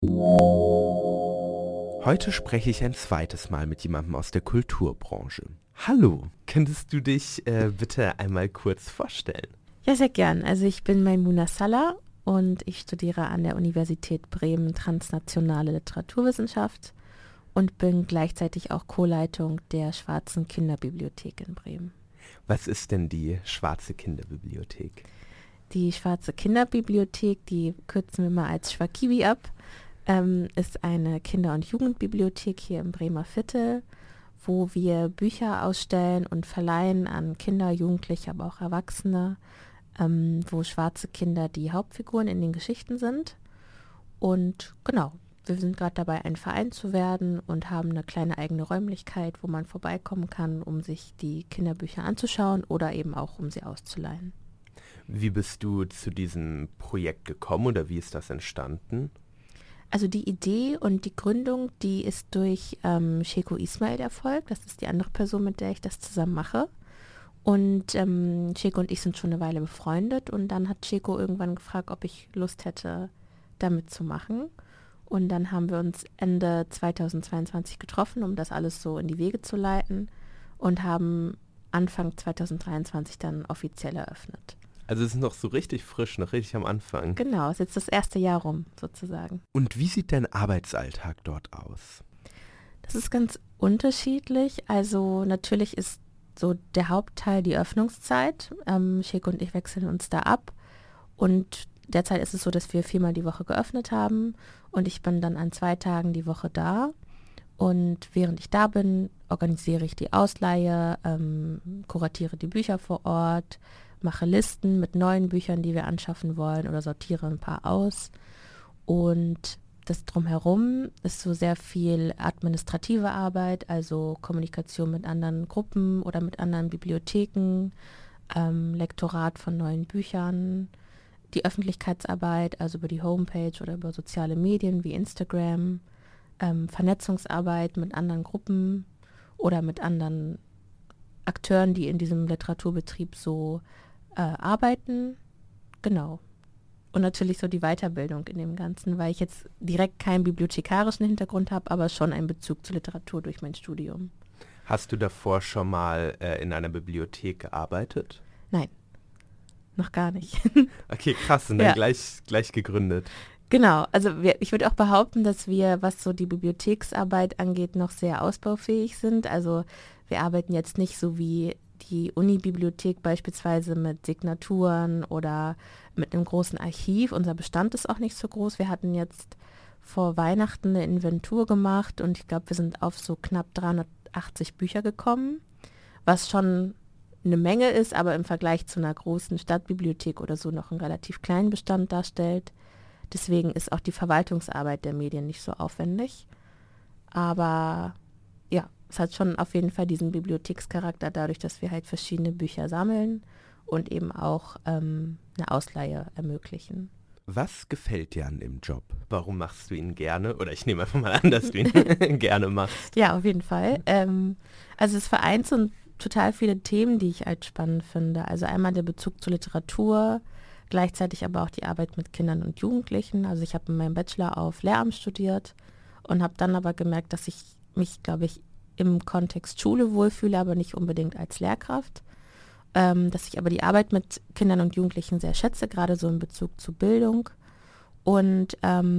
Heute spreche ich ein zweites Mal mit jemandem aus der Kulturbranche. Hallo, könntest du dich bitte einmal kurz vorstellen? Ja, sehr gern. Also ich bin Maimouna Salah und ich studiere an der Universität Bremen transnationale Literaturwissenschaft und bin gleichzeitig auch Co-Leitung der Schwarzen Kinderbibliothek in Bremen. Was ist denn die Schwarze Kinderbibliothek? Die Schwarze Kinderbibliothek, die kürzen wir mal als Schwakibi ab, ist eine Kinder- und Jugendbibliothek hier im Bremer Viertel, wo wir Bücher ausstellen und verleihen an Kinder, Jugendliche, aber auch Erwachsene, wo schwarze Kinder die Hauptfiguren in den Geschichten sind. Und genau, wir sind gerade dabei, ein Verein zu werden und haben eine kleine eigene Räumlichkeit, wo man vorbeikommen kann, um sich die Kinderbücher anzuschauen oder eben auch, um sie auszuleihen. Wie bist du zu diesem Projekt gekommen oder wie ist das entstanden? Also die Idee und die Gründung, die ist durch Sheko Ismail erfolgt. Das ist die andere Person, mit der ich das zusammen mache. Und Sheko und ich sind schon eine Weile befreundet. Und dann hat Sheko irgendwann gefragt, ob ich Lust hätte, damit zu machen. Und dann haben wir uns Ende 2022 getroffen, um das alles so in die Wege zu leiten. Und haben Anfang 2023 dann offiziell eröffnet. Also es ist noch so richtig frisch, noch richtig am Anfang. Genau, ist jetzt das erste Jahr rum, sozusagen. Und wie sieht dein Arbeitsalltag dort aus? Das ist ganz unterschiedlich. Also natürlich ist so der Hauptteil die Öffnungszeit. Sheko und ich wechseln uns da ab. Und derzeit ist es so, dass wir 4-mal die Woche geöffnet haben. Und ich bin dann an 2 Tagen die Woche da. Und während ich da bin, organisiere ich die Ausleihe, kuratiere die Bücher vor Ort, mache Listen mit neuen Büchern, die wir anschaffen wollen oder sortiere ein paar aus. Und das Drumherum ist so sehr viel administrative Arbeit, also Kommunikation mit anderen Gruppen oder mit anderen Bibliotheken, Lektorat von neuen Büchern, die Öffentlichkeitsarbeit, also über die Homepage oder über soziale Medien wie Instagram, Vernetzungsarbeit mit anderen Gruppen oder mit anderen Akteuren, die in diesem Literaturbetrieb so arbeiten. Genau. Und natürlich so die Weiterbildung in dem Ganzen, weil ich jetzt direkt keinen bibliothekarischen Hintergrund habe, aber schon einen Bezug zur Literatur durch mein Studium. Hast du davor schon mal in einer Bibliothek gearbeitet? Nein, noch gar nicht. Okay, krass, und dann Ja. gleich gegründet. Genau, also ich würde auch behaupten, dass wir, was so die Bibliotheksarbeit angeht, noch sehr ausbaufähig sind. Also wir arbeiten jetzt nicht so wie die Unibibliothek beispielsweise mit Signaturen oder mit einem großen Archiv. Unser Bestand ist auch nicht so groß. Wir hatten jetzt vor Weihnachten eine Inventur gemacht und ich glaube, wir sind auf so knapp 380 Bücher gekommen, was schon eine Menge ist, aber im Vergleich zu einer großen Stadtbibliothek oder so noch einen relativ kleinen Bestand darstellt. Deswegen ist auch die Verwaltungsarbeit der Medien nicht so aufwendig. Aber ja, es hat schon auf jeden Fall diesen Bibliothekscharakter, dadurch, dass wir halt verschiedene Bücher sammeln und eben auch eine Ausleihe ermöglichen. Was gefällt dir an dem Job? Warum machst du ihn gerne? Oder ich nehme einfach mal an, dass du ihn gerne machst. Ja, auf jeden Fall. Also es vereint so total viele Themen, die ich halt spannend finde. Also einmal der Bezug zur Literatur, gleichzeitig aber auch die Arbeit mit Kindern und Jugendlichen. Also ich habe in meinem Bachelor auf Lehramt studiert und habe dann aber gemerkt, dass ich mich, glaube ich, im Kontext Schule wohlfühle, aber nicht unbedingt als Lehrkraft. Dass ich aber die Arbeit mit Kindern und Jugendlichen sehr schätze, gerade so in Bezug zu Bildung. Und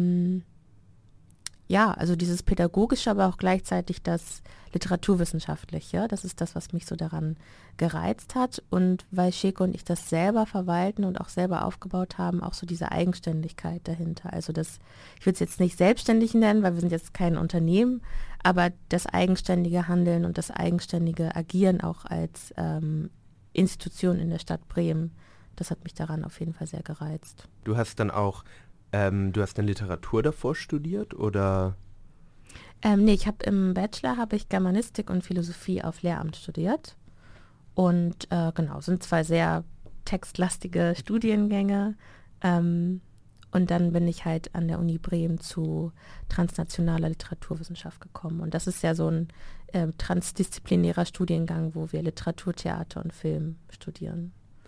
ja, also dieses Pädagogische, aber auch gleichzeitig das Literaturwissenschaftliche, das ist das, was mich so daran gereizt hat. Und weil Sheko und ich das selber verwalten und auch selber aufgebaut haben, auch so diese Eigenständigkeit dahinter. Also das, ich würde es jetzt nicht selbstständig nennen, weil wir sind jetzt kein Unternehmen, aber das eigenständige Handeln und das eigenständige Agieren auch als Institution in der Stadt Bremen, das hat mich daran auf jeden Fall sehr gereizt. Du hast dann auch, du hast dann Literatur davor studiert oder? Nee, im Bachelor habe ich Germanistik und Philosophie auf Lehramt studiert. Und genau, sind zwei sehr textlastige Studiengänge. Und dann bin ich halt an der Uni Bremen zu transnationaler Literaturwissenschaft gekommen. Und das ist ja so ein transdisziplinärer Studiengang, wo wir Literatur, Theater und Film studieren.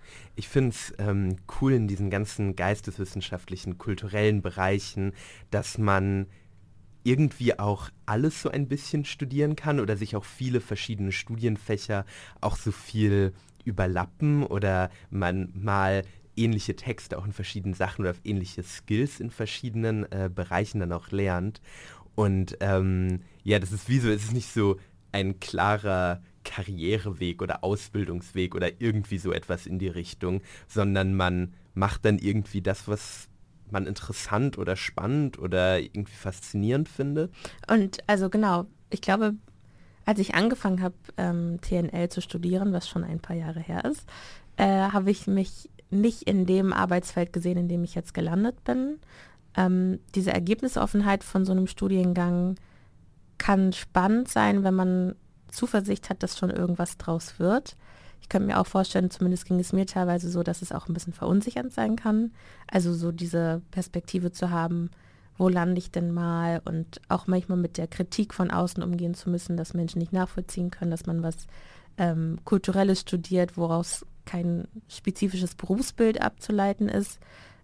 Ich finde es cool in diesen ganzen geisteswissenschaftlichen, kulturellen Bereichen, dass man irgendwie auch alles so ein bisschen studieren kann oder sich auch viele verschiedene Studienfächer auch so viel überlappen oder man mal ähnliche Texte auch in verschiedenen Sachen oder ähnliche Skills in verschiedenen Bereichen dann auch lernt. Und ja, das ist wie so, es ist nicht so ein klarer Karriereweg oder Ausbildungsweg oder irgendwie so etwas in die Richtung, sondern man macht dann irgendwie das, was man interessant oder spannend oder irgendwie faszinierend findet. Und also genau, ich glaube, als ich angefangen habe, TNL zu studieren, was schon ein paar Jahre her ist, habe ich mich nicht in dem Arbeitsfeld gesehen, in dem ich jetzt gelandet bin. Diese Ergebnisoffenheit von so einem Studiengang kann spannend sein, wenn man Zuversicht hat, dass schon irgendwas draus wird. Ich könnte mir auch vorstellen, zumindest ging es mir teilweise so, dass es auch ein bisschen verunsichernd sein kann. Also so diese Perspektive zu haben, wo lande ich denn mal, und auch manchmal mit der Kritik von außen umgehen zu müssen, dass Menschen nicht nachvollziehen können, dass man was Kulturelles studiert, woraus kein spezifisches Berufsbild abzuleiten ist.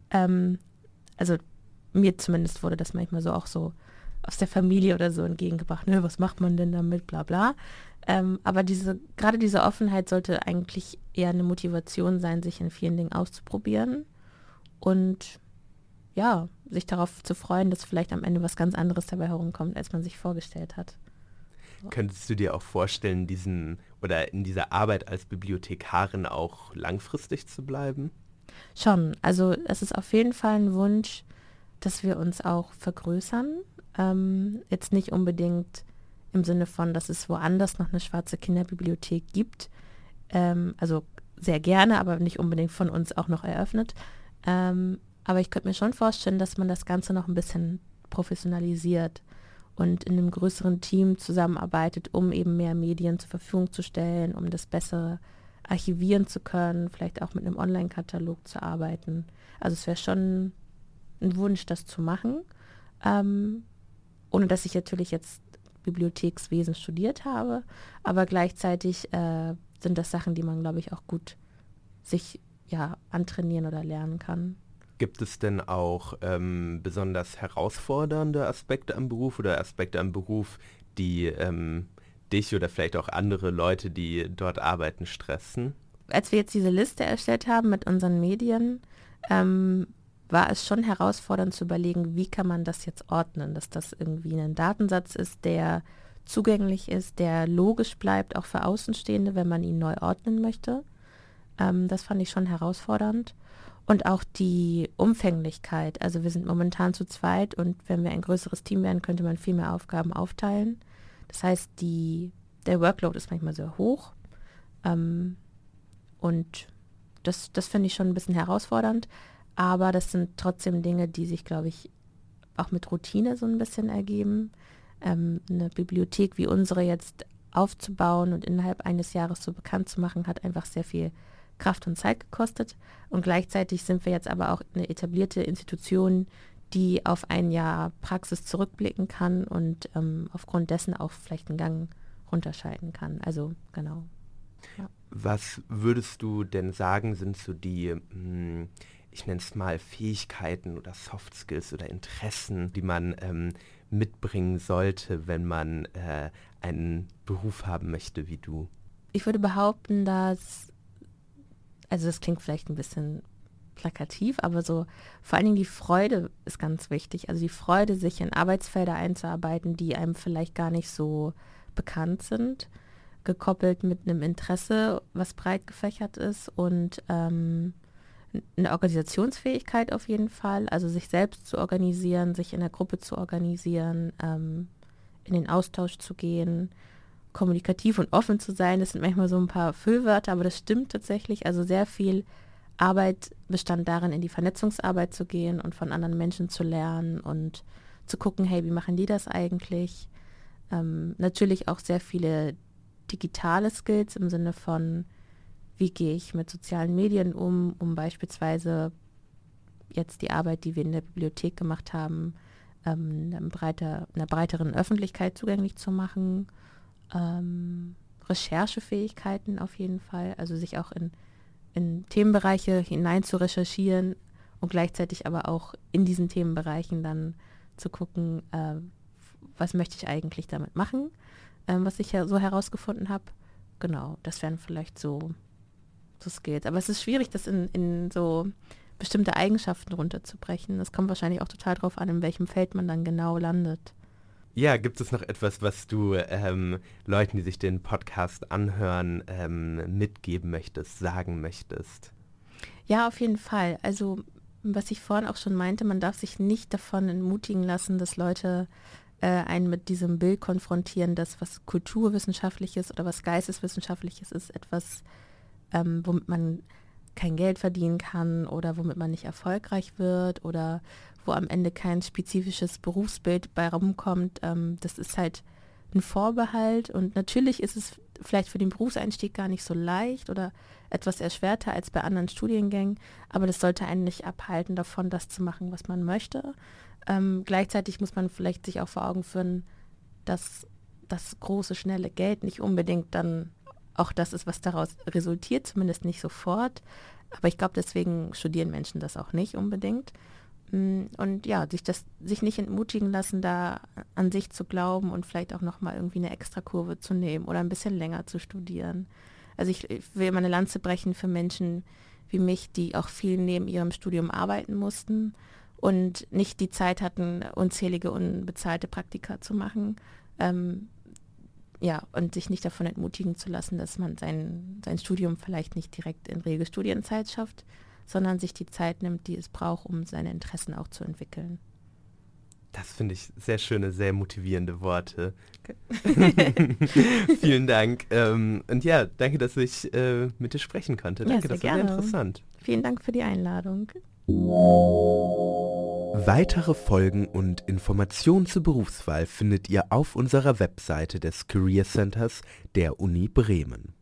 Also mir zumindest wurde das manchmal so auch so aus der Familie oder so entgegengebracht, ne, was macht man denn damit, bla bla. Aber gerade diese Offenheit sollte eigentlich eher eine Motivation sein, sich in vielen Dingen auszuprobieren und ja, sich darauf zu freuen, dass vielleicht am Ende was ganz anderes dabei herumkommt, als man sich vorgestellt hat. Könntest du dir auch vorstellen, in dieser Arbeit als Bibliothekarin auch langfristig zu bleiben? Schon, also es ist auf jeden Fall ein Wunsch, dass wir uns auch vergrößern. Jetzt nicht unbedingt im Sinne von, dass es woanders noch eine schwarze Kinderbibliothek gibt. Also sehr gerne, aber nicht unbedingt von uns auch noch eröffnet. Aber ich könnte mir schon vorstellen, dass man das Ganze noch ein bisschen professionalisiert und in einem größeren Team zusammenarbeitet, um eben mehr Medien zur Verfügung zu stellen, um das besser archivieren zu können, vielleicht auch mit einem Online-Katalog zu arbeiten. Also es wäre schon ein Wunsch, das zu machen, ohne dass ich natürlich jetzt Bibliothekswesen studiert habe, aber gleichzeitig sind das Sachen, die man, glaube ich, auch gut sich antrainieren oder lernen kann. Gibt es denn auch besonders herausfordernde Aspekte am Beruf oder Aspekte am Beruf, die dich oder vielleicht auch andere Leute, die dort arbeiten, stressen? Als wir jetzt diese Liste erstellt haben mit unseren Medien, war es schon herausfordernd zu überlegen, wie kann man das jetzt ordnen, dass das irgendwie ein Datensatz ist, der zugänglich ist, der logisch bleibt, auch für Außenstehende, wenn man ihn neu ordnen möchte. Das fand ich schon herausfordernd. Und auch die Umfänglichkeit. Also wir sind momentan zu zweit und wenn wir ein größeres Team wären, könnte man viel mehr Aufgaben aufteilen. Das heißt, der Workload ist manchmal sehr hoch. Und das finde ich schon ein bisschen herausfordernd. Aber das sind trotzdem Dinge, die sich, glaube ich, auch mit Routine so ein bisschen ergeben. Eine Bibliothek wie unsere jetzt aufzubauen und innerhalb eines Jahres so bekannt zu machen, hat einfach sehr viel Kraft und Zeit gekostet. Und gleichzeitig sind wir jetzt aber auch eine etablierte Institution, die auf ein Jahr Praxis zurückblicken kann und aufgrund dessen auch vielleicht einen Gang runterschalten kann. Also genau. Ja. Was würdest du denn sagen, sind so die, ich nenne es mal Fähigkeiten oder Soft Skills oder Interessen, die man mitbringen sollte, wenn man einen Beruf haben möchte wie du? Ich würde behaupten, also das klingt vielleicht ein bisschen plakativ, aber so vor allen Dingen die Freude ist ganz wichtig. Also die Freude, sich in Arbeitsfelder einzuarbeiten, die einem vielleicht gar nicht so bekannt sind, gekoppelt mit einem Interesse, was breit gefächert ist und eine Organisationsfähigkeit auf jeden Fall, also sich selbst zu organisieren, sich in der Gruppe zu organisieren, in den Austausch zu gehen, kommunikativ und offen zu sein. Das sind manchmal so ein paar Füllwörter, aber das stimmt tatsächlich. Also sehr viel Arbeit bestand darin, in die Vernetzungsarbeit zu gehen und von anderen Menschen zu lernen und zu gucken, hey, wie machen die das eigentlich? Natürlich auch sehr viele digitale Skills im Sinne von, wie gehe ich mit sozialen Medien um beispielsweise jetzt die Arbeit, die wir in der Bibliothek gemacht haben, einer breiteren Öffentlichkeit zugänglich zu machen. Recherchefähigkeiten auf jeden Fall, also sich auch in in Themenbereiche hinein zu recherchieren und gleichzeitig aber auch in diesen Themenbereichen dann zu gucken, was möchte ich eigentlich damit machen, was ich ja so herausgefunden habe. Genau, das wären vielleicht so Skills. Aber es ist schwierig, das in so bestimmte Eigenschaften runterzubrechen. Es kommt wahrscheinlich auch total drauf an, in welchem Feld man dann genau landet. Ja, gibt es noch etwas, was du Leuten, die sich den Podcast anhören, mitgeben möchtest, sagen möchtest? Ja, auf jeden Fall. Also, was ich vorhin auch schon meinte, man darf sich nicht davon entmutigen lassen, dass Leute einen mit diesem Bild konfrontieren, dass was Kulturwissenschaftliches oder was Geisteswissenschaftliches ist, etwas, womit man kein Geld verdienen kann oder womit man nicht erfolgreich wird oder wo am Ende kein spezifisches Berufsbild bei rumkommt. Das ist halt ein Vorbehalt und natürlich ist es vielleicht für den Berufseinstieg gar nicht so leicht oder etwas erschwerter als bei anderen Studiengängen, aber das sollte einen nicht abhalten davon, das zu machen, was man möchte. Gleichzeitig muss man vielleicht sich auch vor Augen führen, dass das große, schnelle Geld nicht unbedingt dann auch das ist, was daraus resultiert, zumindest nicht sofort. Aber ich glaube, deswegen studieren Menschen das auch nicht unbedingt. Und ja, sich nicht entmutigen lassen, da an sich zu glauben und vielleicht auch nochmal irgendwie eine Extrakurve zu nehmen oder ein bisschen länger zu studieren. Also ich will immer eine Lanze brechen für Menschen wie mich, die auch viel neben ihrem Studium arbeiten mussten und nicht die Zeit hatten, unzählige unbezahlte Praktika zu machen. Ja, und sich nicht davon entmutigen zu lassen, dass man sein Studium vielleicht nicht direkt in Regelstudienzeit schafft, sondern sich die Zeit nimmt, die es braucht, um seine Interessen auch zu entwickeln. Das finde ich sehr schöne, sehr motivierende Worte. Vielen Dank. Und ja, danke, dass ich mit dir sprechen konnte. Danke, das war sehr interessant. Vielen Dank für die Einladung. Weitere Folgen und Informationen zur Berufswahl findet ihr auf unserer Webseite des Career Centers der Uni Bremen.